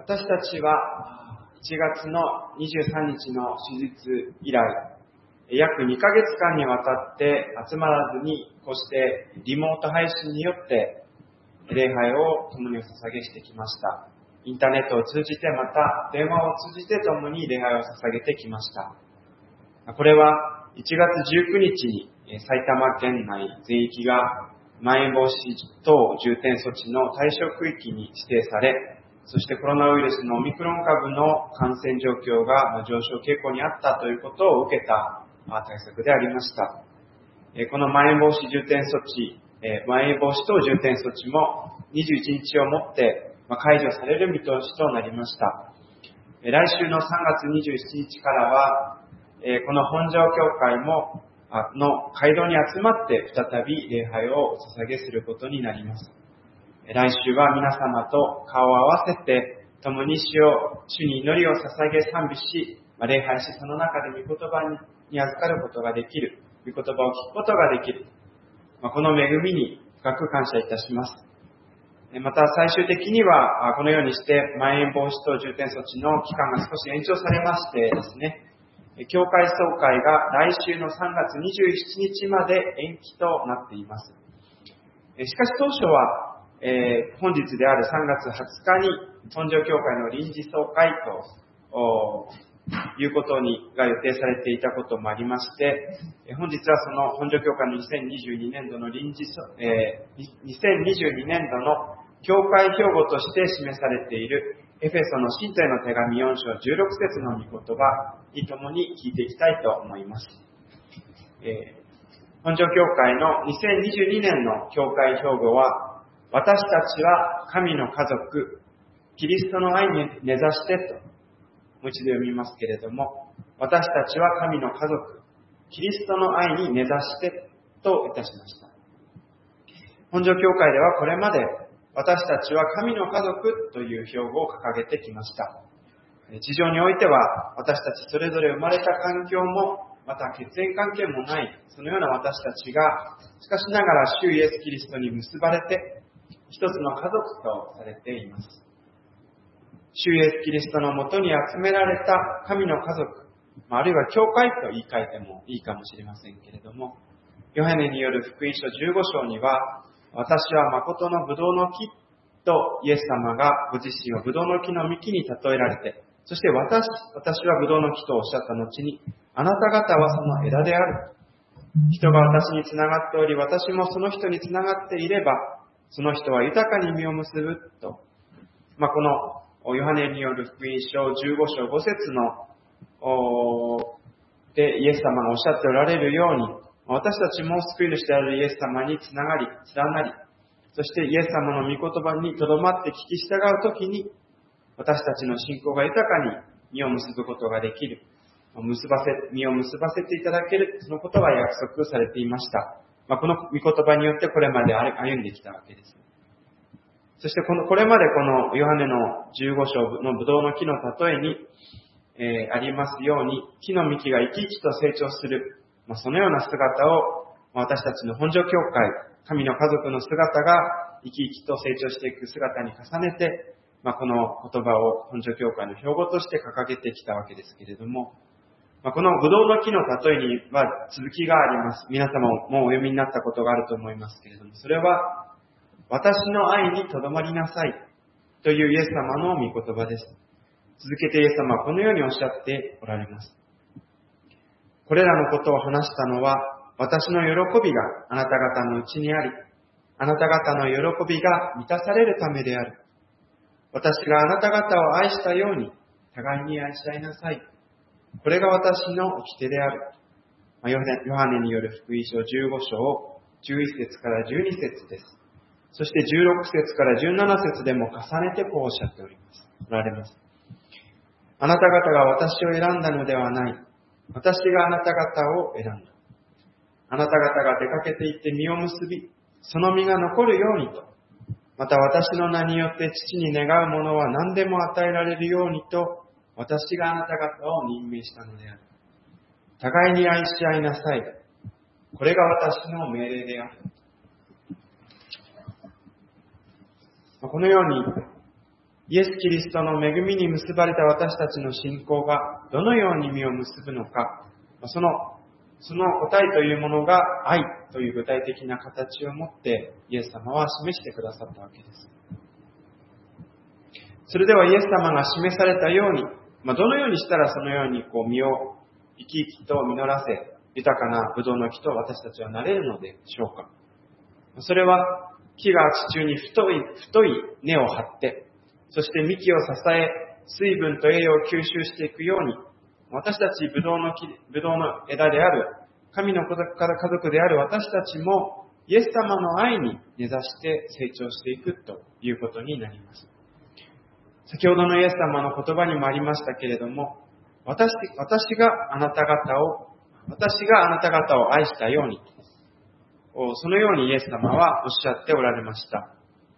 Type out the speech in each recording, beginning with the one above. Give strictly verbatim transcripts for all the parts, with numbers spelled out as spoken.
私たちはいちがつのにじゅうさんにちの手術以来、約にかげつかんにわたって集まらずに、こうしてリモート配信によって礼拝を共にお捧げしてきました。インターネットを通じて、また電話を通じて共に礼拝を捧げてきました。これはいちがつじゅうくにちに埼玉県内全域がまん延防止等重点措置の対象区域に指定され、そしてコロナウイルスのオミクロン株の感染状況が上昇傾向にあったということを受けた対策でありました。このまん延防止重点措置、まん延防止等重点措置もにじゅういちにちをもって解除される見通しとなりました。来週のさんがつにじゅうしちにちからは、この本庄教会もの街道に集まって再び礼拝をお捧げすることになります。来週は皆様と顔を合わせて共に主を主に祈りを捧げ賛美し、礼拝し、その中で御言葉に預かることができる、御言葉を聞くことができる、この恵みに深く感謝いたします。また最終的にはこのようにしてまん延防止等重点措置の期間が少し延長されましてですね、教会総会が来週のさんがつにじゅうしちにちまで延期となっています。しかし当初は、えー、本日であるさんがつはつかに本庄教会の臨時総会ということにが予定されていたこともありまして、本日はその本庄教会のにせんにじゅうにねんどの臨時、えー、にせんにじゅうにねんどの教会標語として示されているエフェソの信徒への手紙よんしょうじゅうろくせつの御言葉にともに聞いていきたいと思います。えー、本庄教会のにせんにじゅうにねんの教会標語は、私たちは神の家族、キリストの愛に根ざしてと、もう一度読みますけれども、私たちは神の家族、キリストの愛に根ざしてといたしました。本庄教会ではこれまで、私たちは神の家族という標語を掲げてきました。地上においては、私たちそれぞれ生まれた環境も、また血縁関係もない、そのような私たちが、しかしながら主イエス・キリストに結ばれて、一つの家族とされています。主イエス・キリストのもとに集められた神の家族、あるいは教会と言い換えてもいいかもしれませんけれども、ヨハネによる福音書じゅうごしょうには、私は誠のブドウの木とイエス様がご自身をブドウの木の幹に例えられて、そして私、私はブドウの木とおっしゃった後に、あなた方はその枝である。人が私につながっており、私もその人につながっていれば、その人は豊かに実を結ぶと。まあ、このヨハネによる福音書じゅうごしょうごせつのでイエス様がおっしゃっておられるように、私たちも救い主であるイエス様につながり、連なり、そしてイエス様の御言葉にとどまって聞き従うときに、私たちの信仰が豊かに実を結ぶことができる。結ばせ、実を結ばせていただける、そのことが約束されていました。まあ、この御言葉によってこれまで歩んできたわけです。そしてこの、これまでこのヨハネのじゅうごしょうのブドウの木の例えに、えー、ありますように、木の幹が生き生きと成長する、まあ、そのような姿を、私たちの本庄教会、神の家族の姿が生き生きと成長していく姿に重ねて、まあ、この言葉を本庄教会の標語として掲げてきたわけですけれども、まあ、このブドウの木の例えには続きがあります。皆様もお読みになったことがあると思いますけれども、それは、私の愛にとどまりなさいというイエス様の御言葉です。続けてイエス様はこのようにおっしゃっておられます。これらのことを話したのは、私の喜びがあなた方のうちにあり、あなた方の喜びが満たされるためである。私があなた方を愛したように、互いに愛し合いなさい。これが私の掟である。ヨハネによる福音書じゅうごしょう、じゅういっせつからじゅうにせつです。そしてじゅうろくせつからじゅうななせつでも重ねてこうおっしゃっております。おられます。あなた方が私を選んだのではない。私があなた方を選んだ。あなた方が出かけて行って実を結び、その実が残るようにと。また私の名によって父に願うものは何でも与えられるようにと、私があなた方を任命したのである。互いに愛し合いなさい。これが私の命令である。このように、 イエス・キリストの恵みに結ばれた私たちの信仰がどのように実を結ぶのか、その、その答えというものが愛という具体的な形を持ってイエス様は示してくださったわけです。それではイエス様が示されたように、まあ、どのようにしたらそのようにこう実を生き生きと実らせ、豊かなブドウの木と私たちはなれるのでしょうか。それは木が地中に太い、太い根を張って、そして幹を支え、水分と栄養を吸収していくように、私たちブドウの木、ブドウの枝である、神の家族である私たちも、イエス様の愛に根ざして成長していくということになります。先ほどのイエス様の言葉にもありましたけれども、私、私があなた方を、私があなた方を愛したように、そのようにイエス様はおっしゃっておられました。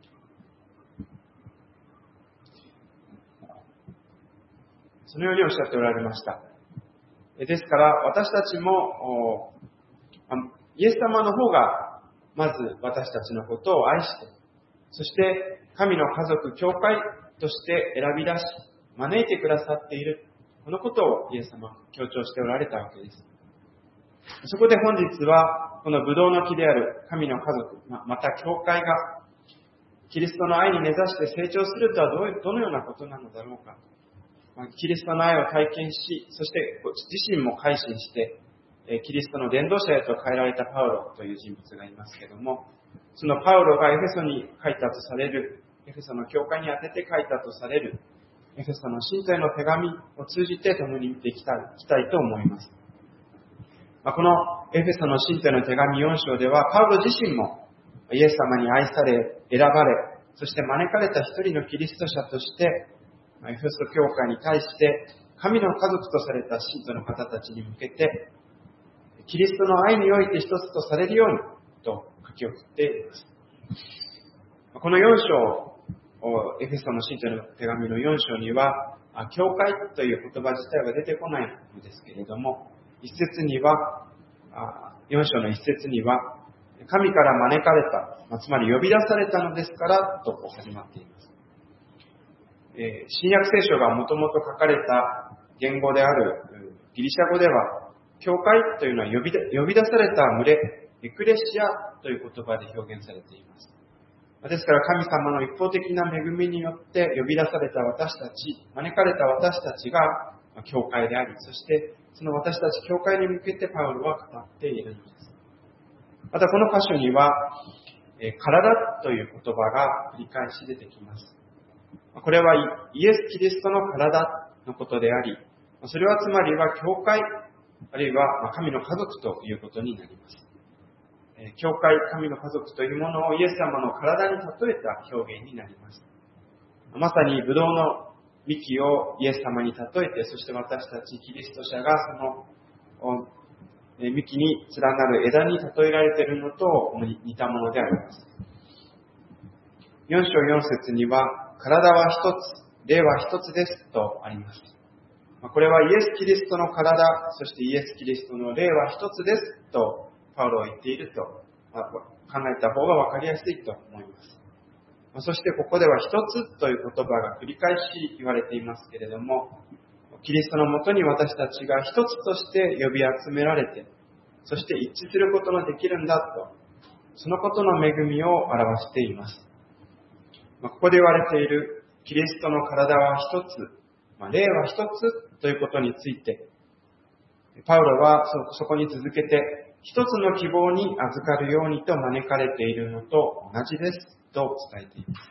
そのようにおっしゃっておられました。ですから、私たちも、イエス様の方が、まず私たちのことを愛して、そして神の家族、教会として選び出し、招いてくださっている、このことをイエス様は強調しておられたわけです。そこで本日は、このブドウの木である神の家族、また教会が、キリストの愛に根ざして成長するとはどうどのようなことなのだろうか。キリストの愛を体験し、そして自身も改心して、キリストの伝道者へと変えられたパウロという人物がいますけれども、そのパウロがエフェソに書いたとされる、エフェソの教会に宛てて書いたとされる、エフェソの信徒への手紙を通じて共に見ていきたい、いきたいと思います。このエフェソの信徒への手紙よん章では、パウロ自身もイエス様に愛され、選ばれ、そして招かれた一人のキリスト者として、エフェソ教会に対して、神の家族とされた信徒の方たちに向けて、キリストの愛において一つとされるように、と書き送っています。このよん章、エフェソの信徒への手紙のよん章には、教会という言葉自体は出てこないのですけれども、一節には、よん章の一節には、神から招かれた、つまり呼び出されたのですから、と始まっています。新約聖書がもともと書かれた言語であるギリシャ語では、教会というのは呼び呼び出された群れ、エクレシアという言葉で表現されています。ですから神様の一方的な恵みによって呼び出された私たち、招かれた私たちが教会であり、そしてその私たち教会に向けてパウロは語っているのです。またこの箇所には、体という言葉が繰り返し出てきます。これはイエス・キリストの体のことであり、それはつまりは教会、あるいは神の家族ということになります。教会、神の家族というものをイエス様の体に例えた表現になります。まさにブドウの幹をイエス様に例えて、そして私たちキリスト者がその幹に連なる枝に例えられているのと似たものであります。よん章よん節には、体は一つ、霊は一つですとあります。これはイエス・キリストの体、そしてイエス・キリストの霊は一つですとパウロは言っていると考えた方が分かりやすいと思います。そしてここでは一つという言葉が繰り返し言われていますけれども、キリストのもとに私たちが一つとして呼び集められて、そして一致することのできるんだと、そのことの恵みを表しています。ここで言われているキリストの体は一つ、霊は一つということについて、パウロはそこに続けて、一つの希望に預かるようにと招かれているのと同じですと伝えています。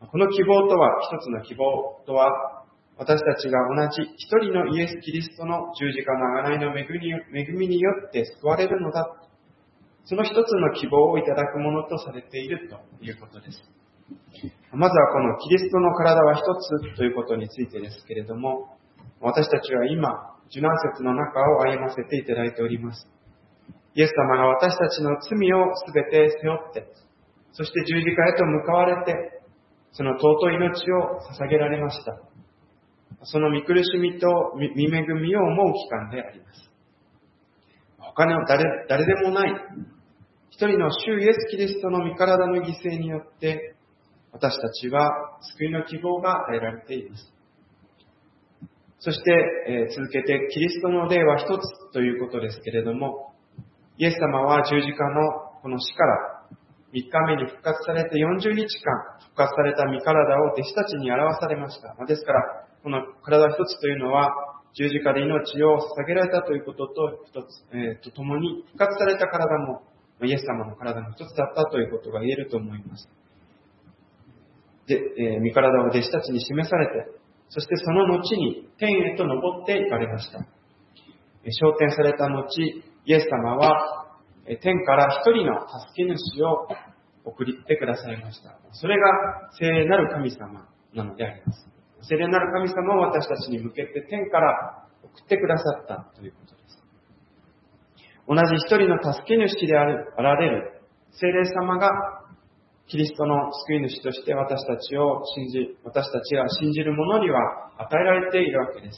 この希望とは、一つの希望とは、私たちが同じ一人のイエス・キリストの十字架の贖いの恵みによって救われるのだ。その一つの希望をいただくものとされているということです。まずはこのキリストの体は一つということについてですけれども、私たちは今、受難節の中を歩ませていただいております。イエス様が私たちの罪をすべて背負って、そして十字架へと向かわれて、その尊い命を捧げられました。その見苦しみと見恵みを思う期間であります。他の 誰, 誰でもない、一人の主イエス・キリストの御体の犠牲によって、 私たちは救いの希望が与えられています。そして、えー、続けてキリストの霊は一つということですけれども、イエス様は十字架のこの死からみっかめに復活されてよんじゅうにちかん復活された身体を弟子たちに表されました。ですから、この体一つというのは十字架で命を捧げられたということと一つ、えー、とともに復活された体もイエス様の体の一つだったということが言えると思います。で、えー、身体を弟子たちに示されて、そしてその後に天へと昇って行かれました。昇天された後、イエス様は天から一人の助け主を送ってくださいました。それが聖霊なる神様なのであります。聖霊なる神様を私たちに向けて天から送ってくださったということです。同じ一人の助け主であるあられる聖霊様がキリストの救い主として私たちを信じ、私たちが信じる者には与えられているわけです。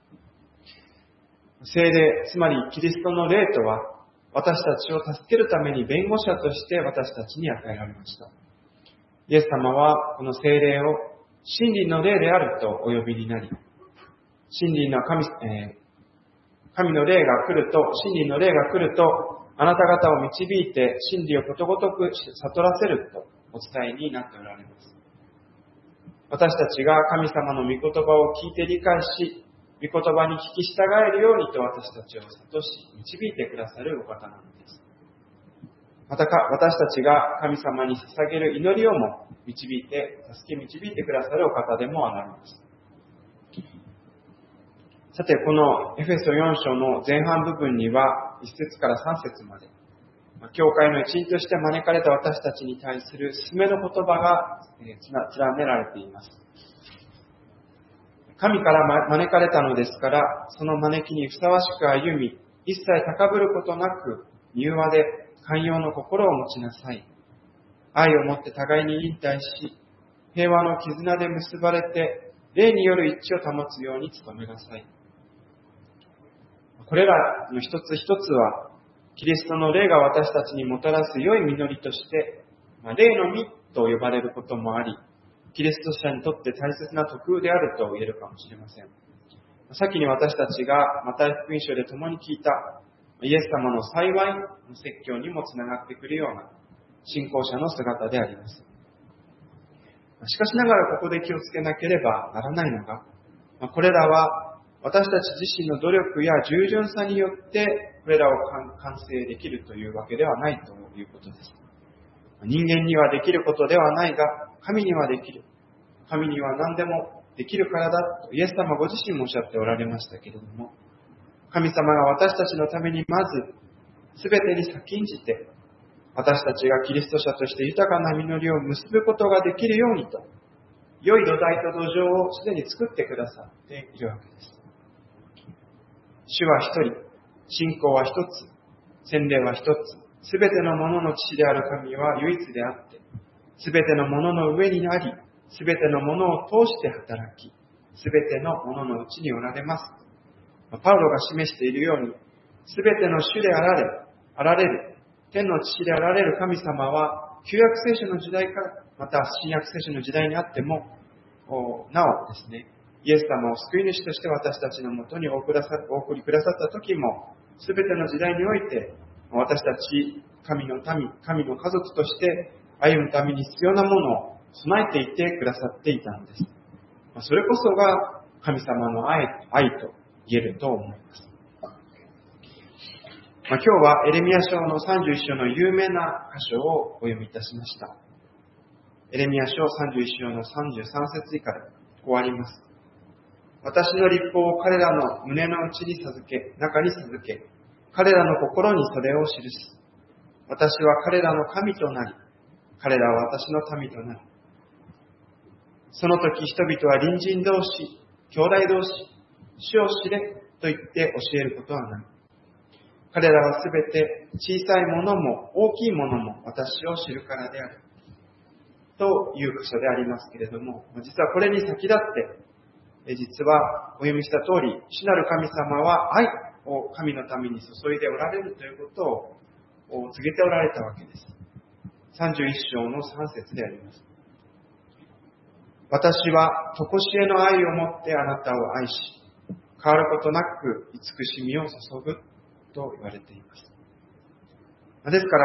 聖霊、つまりキリストの霊とは、私たちを助けるために弁護者として私たちに与えられました。イエス様はこの聖霊を真理の霊であるとお呼びになり、真理の神、えー、神の霊が来ると、真理の霊が来ると、あなた方を導いて真理をことごとく悟らせるとお伝えになっておられます。私たちが神様の御言葉を聞いて理解し、御言葉に聞き従えるようにと私たちを諭し、導いてくださるお方なのです。またか、私たちが神様に捧げる祈りをも導いて、助け導いてくださるお方でもあられます。さて、このエフェソよん章の前半部分には、いち節からさん節まで、教会の一員として招かれた私たちに対する勧めの言葉が連ねられています。神から招かれたのですから、その招きにふさわしく歩み、一切高ぶることなく、柔和で寛容の心を持ちなさい。愛をもって互いに忍耐し、平和の絆で結ばれて、霊による一致を保つように努めなさい。これらの一つ一つは、キリストの霊が私たちにもたらす良い実りとして、霊の実と呼ばれることもあり、キリスト者にとって大切な徳であると言えるかもしれません。先に私たちがマタイ福音書で共に聞いたイエス様の幸いの説教にもつながってくるような信仰者の姿であります。しかしながらここで気をつけなければならないのが、これらは私たち自身の努力や従順さによってこれらを完成できるというわけではないということです。人間にはできることではないが、神にはできる。神には何でもできるからだとイエス様ご自身もおっしゃっておられましたけれども、神様が私たちのためにまず全てに先んじて、私たちがキリスト者として豊かな実りを結ぶことができるようにと、良い土台と土壌をすでに作ってくださっているわけです。主は一人、信仰は一つ、洗礼は一つ、すべてのものの父である神は唯一であって、すべてのものの上にあり、すべてのものを通して働き、すべてのもののうちにおられます。パウロが示しているように、すべての主であられ、あられる、天の父であられる神様は、旧約聖書の時代から、また新約聖書の時代にあっても、なおですね、イエス様を救い主として私たちのもとにお送りくださった時も、すべての時代において、私たち神の民、神の家族として歩むために必要なものを備えていてくださっていたのです。それこそが神様の愛、愛と言えると思います。まあ、今日はエレミヤ書のさんじゅういっ章の有名な箇所をお読みいたしました。エレミヤ書さんじゅういっ章のさんじゅうさん節以下でこうあります。私の律法を彼らの胸の内に授け、中に授け、彼らの心にそれを記す。私は彼らの神となり、彼らは私の民となる。その時人々は隣人同士、兄弟同士、主を知れと言って教えることはない。彼らはすべて小さいものも大きいものも私を知るからである。という箇所でありますけれども、実はこれに先立って、実はお読みした通り、主なる神様は愛を神のために注いでおられるということを告げておられたわけです。さんじゅういっ章のさん節であります。 私は常しえの愛を持ってあなたを愛し、変わることなく慈しみを注ぐと言われています。ですから、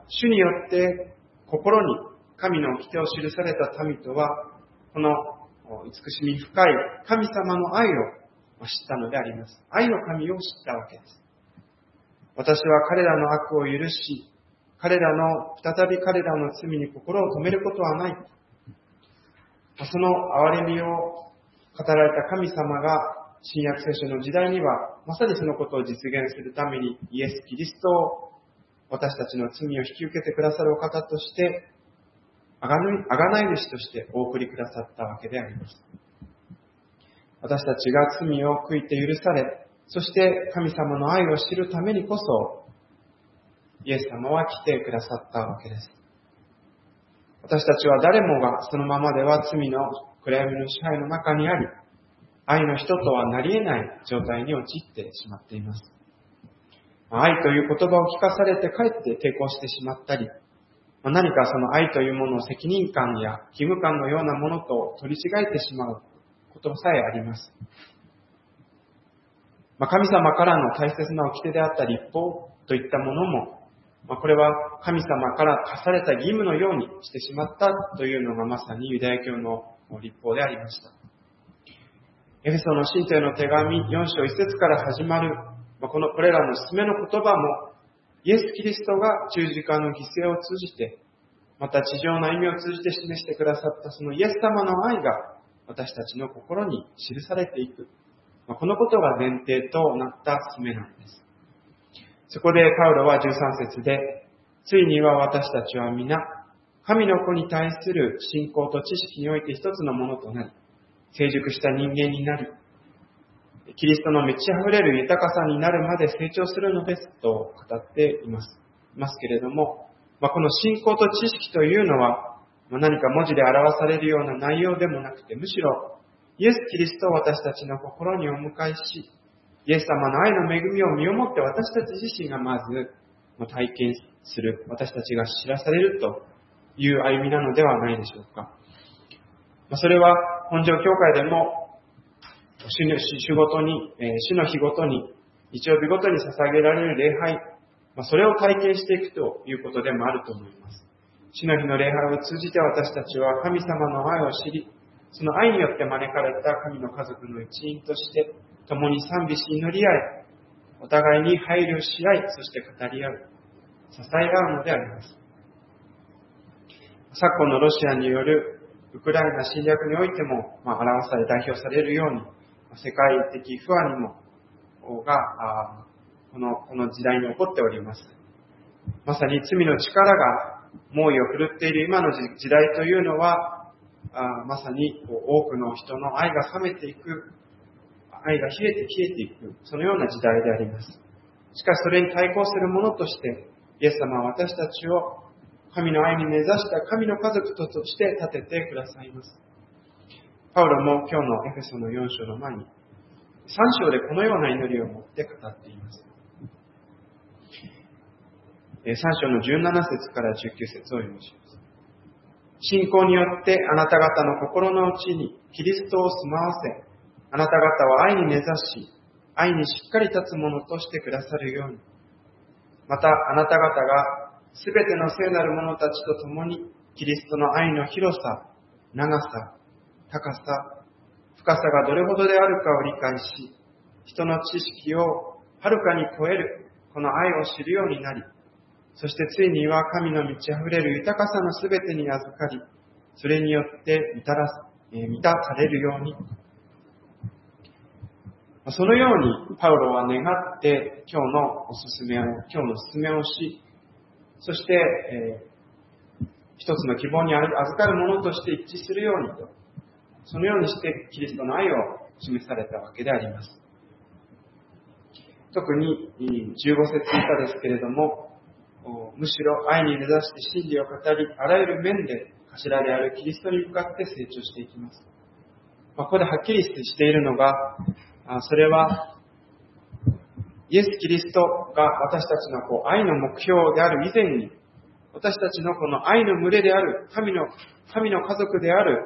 主によって心に神の掟を記された民とは、この慈しみ深い神様の愛を知ったのであります。愛の神を知ったわけです。私は彼らの悪を許し、彼らの、再び彼らの罪に心を止めることはない。その憐れみを語られた神様が、新約聖書の時代には、まさにそのことを実現するために、イエス・キリストを私たちの罪を引き受けてくださるお方として、あがない主としてお送りくださったわけであります。私たちが罪を悔いて許され、そして神様の愛を知るためにこそ、イエス様は来てくださったわけです。私たちは誰もがそのままでは罪の暗闇の支配の中にあり、愛の人とはなり得ない状態に陥ってしまっています。愛という言葉を聞かされてかえって抵抗してしまったり、何かその愛というものを責任感や義務感のようなものと取り違えてしまうことさえあります。神様からの大切な掟であった律法といったものも、これは神様から課された義務のようにしてしまったというのがまさにユダヤ教の律法でありました。エフェソの信徒への手紙よん章いち節から始まるこのこれらの勧めの言葉も、イエス・キリストが十字架の犠牲を通じて、また地上の歩みを通じて示してくださったそのイエス様の愛が私たちの心に記されていく。このことが前提となった勧めなんです。そこでパウロはじゅうさん節で、ついには私たちは皆、神の子に対する信仰と知識において一つのものとなり、成熟した人間になり、キリストの満ち溢れる豊かさになるまで成長するのですと語っています。いますけれども、まあ、この信仰と知識というのは、まあ、何か文字で表されるような内容でもなくて、むしろイエス・キリストを私たちの心にお迎えし、イエス様の愛の恵みを身をもって私たち自身がまず体験する、私たちが知らされるという歩みなのではないでしょうか。まあ、それは本庄教会でも主の日ごとに、主の日ごとに、日曜日ごとに捧げられる礼拝、それを体験していくということでもあると思います。主の日の礼拝を通じて私たちは神様の愛を知り、その愛によって招かれた神の家族の一員として、共に賛美し祈り合い、お互いに配慮し合い、そして語り合う、支え合うのであります。昨今のロシアによるウクライナ侵略においても、まあ、表され、代表されるように、世界的不安にも、が、この、この時代に起こっております。まさに罪の力が猛威を振るっている今の時代というのは、あまさに多くの人の愛が冷めていく、愛が冷えて消えていく、そのような時代であります。しかしそれに対抗するものとして、イエス様は私たちを神の愛に根ざした神の家族として立ててくださいます。パウロも今日のエフェソのよん章の前に、さん章でこのような祈りを持って語っています。さん章のじゅうなな節からじゅうきゅう節を読みします。信仰によってあなた方の心の内にキリストを住まわせ、あなた方は愛に根ざし、愛にしっかり立つものとしてくださるように。またあなた方がすべての聖なる者たちと共に、キリストの愛の広さ、長さ、高さ、深さがどれほどであるかを理解し、人の知識をはるかに超えるこの愛を知るようになり、そしてついには神の満ち溢れる豊かさのすべてに預かり、それによって満たら、えー、満たされるように。そのようにパウロは願って今日のおすすめを、今日の勧めをし、そして、えー、一つの希望に預かるものとして一致するようにと、そのようにしてキリストの愛を示されたわけであります。特にじゅうご節以下ですけれども、むしろ愛に根ざして真理を語り、あらゆる面で頭であるキリストに向かって成長していきます。まあ、ここではっきりしているのが、それはイエス・キリストが私たちのこう愛の目標である以前に、私たちのこの愛の群れである神の、神の家族である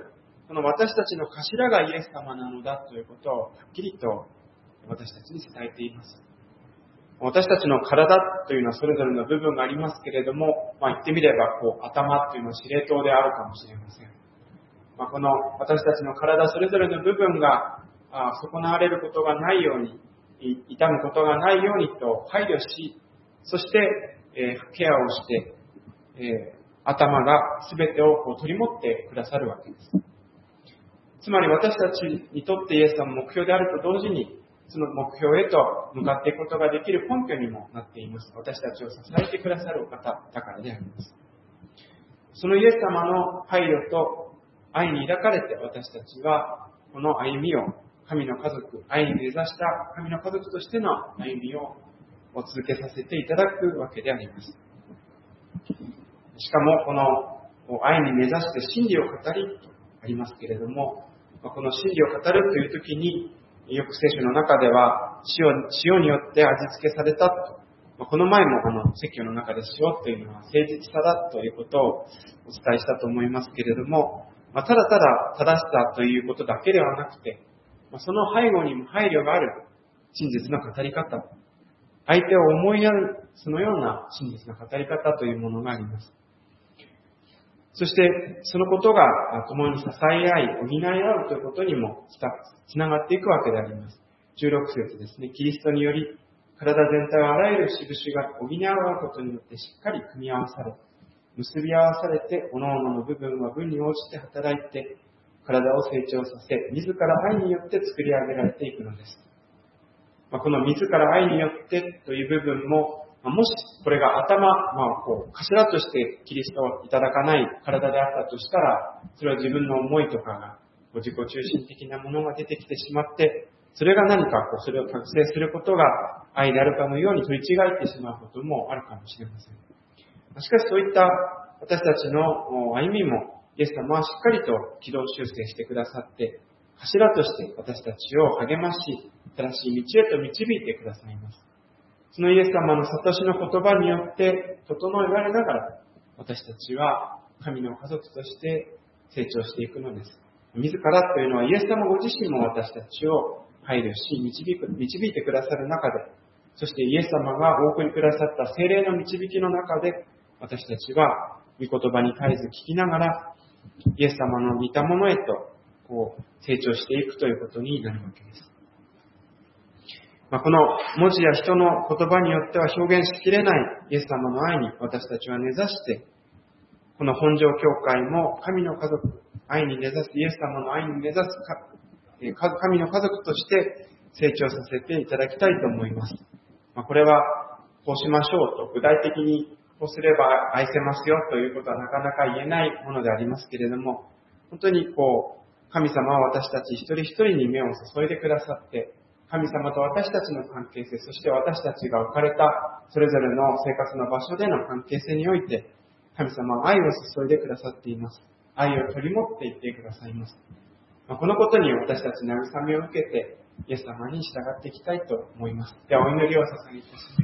この私たちの頭がイエス様なのだということをはっきりと私たちに伝えています。私たちの体というのはそれぞれの部分がありますけれども、まあ、言ってみればこう頭というのは司令塔であるかもしれません。まあ、この私たちの体それぞれの部分があ損なわれることがないように、痛むことがないようにと配慮し、そして、えー、ケアをして、えー、頭が全てをこう取り持ってくださるわけです。つまり私たちにとってイエス様の目標であると同時に、その目標へと向かっていくことができる根拠にもなっています。私たちを支えてくださるお方だからであります。そのイエス様の配慮と愛に抱かれて私たちはこの歩みを神の家族、愛に根ざした神の家族としての歩みを続けさせていただくわけであります。しかもこの愛に根ざして真理を語りとありますけれども、この真理を語るというときによく聖書の中では 塩, 塩によって味付けされたと、この前もあの説教の中で塩というのは誠実さだということをお伝えしたと思いますけれども、ただただ正しさということだけではなくて、その背後にも配慮がある真実の語り方、相手を思いやるそのような真実の語り方というものがあります。そしてそのことが共に支え合い補い合うということにもつながっていくわけであります。じゅうろく節ですね。キリストにより体全体はあらゆる印が補い合うことによってしっかり組み合わされ、結び合わされて各々の部分は分に応じて働いて体を成長させ、自ら愛によって作り上げられていくのです。この自ら愛によってという部分も、もしこれが頭、まあ、こう頭としてキリストをいただかない体であったとしたら、それは自分の思いとかが自己中心的なものが出てきてしまって、それが何かこうそれを達成することが愛であるかのように取り違えてしまうこともあるかもしれません。しかしそういった私たちの歩みもイエス様はしっかりと軌道修正してくださって、柱として私たちを励まし、正しい道へと導いてくださいます。そのイエス様の悟しの言葉によって整えられながら、私たちは神の家族として成長していくのです。自らというのはイエス様ご自身も私たちを配慮し導く、導いてくださる中で、そしてイエス様がお送りくださった聖霊の導きの中で、私たちは御言葉に絶えず聞きながら、イエス様の似たものへとこう成長していくということになるわけです。まあ、この文字や人の言葉によっては表現しきれないイエス様の愛に私たちは根ざして、この本庄教会も神の家族、愛に根ざす、イエス様の愛に根ざす神の家族として成長させていただきたいと思います。まあ、これはこうしましょうと具体的にこうすれば愛せますよということはなかなか言えないものでありますけれども、本当にこう神様は私たち一人一人に目を注いでくださって、神様と私たちの関係性、そして私たちが置かれたそれぞれの生活の場所での関係性において、神様は愛を注いでくださっています。愛を取り持っていってくださいます。このことに私たち慰めを受けて、イエス様に従っていきたいと思います。ではお祈りを捧げいたします。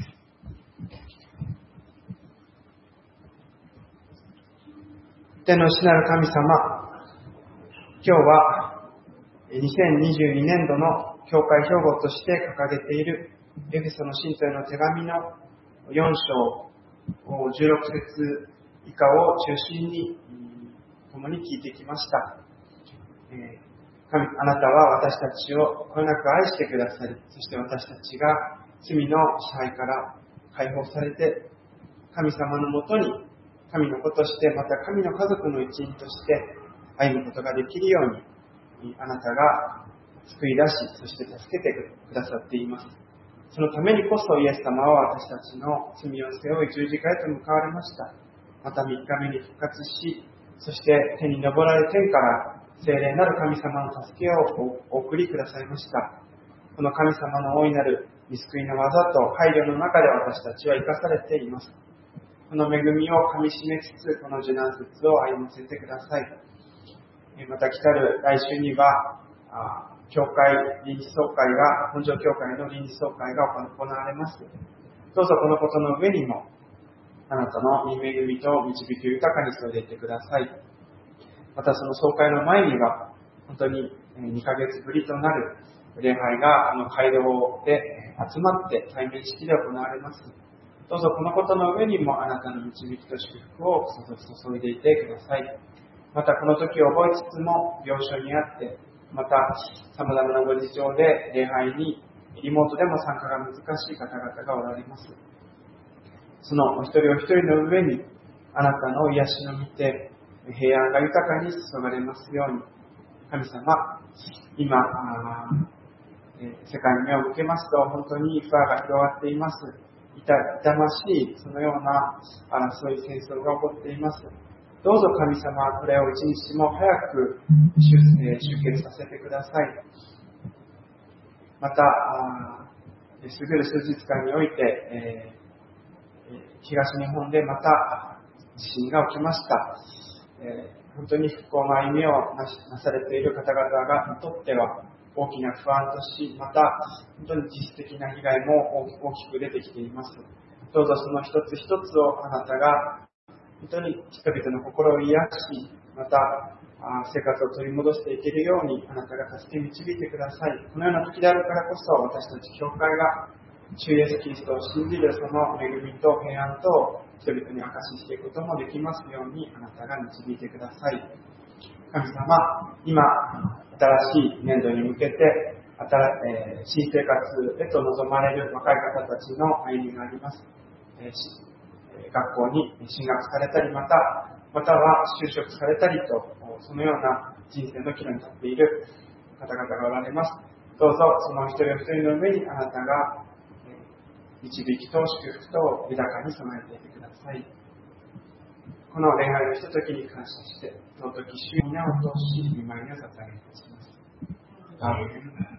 天の父なる神様、今日はにせんにじゅうにねんどの教会標語として掲げているエフェソの信徒への手紙のよん章じゅうろく節以下を中心に共に聞いてきました。神、あなたは私たちをこよなく愛してくださり、そして私たちが罪の支配から解放されて、神様のもとに神の子として、また神の家族の一員として歩むことができるように、あなたが救い出し、そして助けてくださっています。そのためにこそイエス様は私たちの罪を背負い十字架へと向かわれました。またみっかめに復活し、そして天に昇られ天から聖霊なる神様の助けをお送りくださいました。この神様の大いなる御救いの技と配慮の中で私たちは生かされています。この恵みをかみしめつつ、この受難節を歩ませてください。また来たる来週には、教会臨時総会が、本庄教会の臨時総会が行われます。どうぞこのことの上にも、あなたの恵みと導きを豊かに添えていってください。またその総会の前には、 本当ににかげつぶりとなる礼拝があの街道で集まって対面式で行われます。どうぞこのことの上にもあなたの導きと祝福を注いでいてください。またこの時を覚えつつも病床にあって、また様々なご事情で礼拝にリモートでも参加が難しい方々がおられます。そのお一人お一人の上にあなたの癒しの御手、平安が豊かに注がれますように。神様、今、世界に目を向けますと本当に不安が広がっています。痛ましいそのような争い戦争が起こっています。どうぞ神様、これを一日も早く終結させてください。また、過ぎる数日間において、えー、東日本でまた地震が起きました。えー、本当に復興の歩みをなされている方々がにとっては大きな不安とし、また本当に実質的な被害も大きく出てきています。どうぞその一つ一つをあなたが本当に人々の心を癒し、また生活を取り戻していけるようにあなたが助け導いてください。このような時であるからこそ私たち教会が主イエスキリストを信じるその恵みと平安と人々に明かししていくこともできますようにあなたが導いてください。神様、今新しい年度に向けて新、えー、新生活へと望まれる若い方たちの歩みがあります。えー学校に進学されたり、また、または就職されたりと、そのような人生の岐路に立っている方々がおられます。どうぞ、その一人一人の上にあなたが導きと祝福と豊かに備えていてください。この礼拝のひとときに感謝して、尊き主に名を通し、御前にを捧げいたします。アーメン。